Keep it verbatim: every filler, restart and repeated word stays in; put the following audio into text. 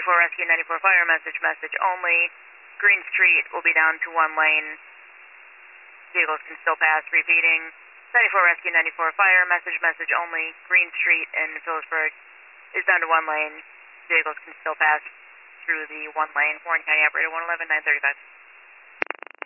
ninety-four Rescue, ninety-four Fire, message, message only. Green Street will be down to one lane. Vehicles can still pass. Repeating. ninety-four Rescue, ninety-four Fire, message, message only. Green Street in Phillipsburg is down to one lane. Vehicles can still pass through the one lane. Warren County Operator one eleven, nine thirty-five.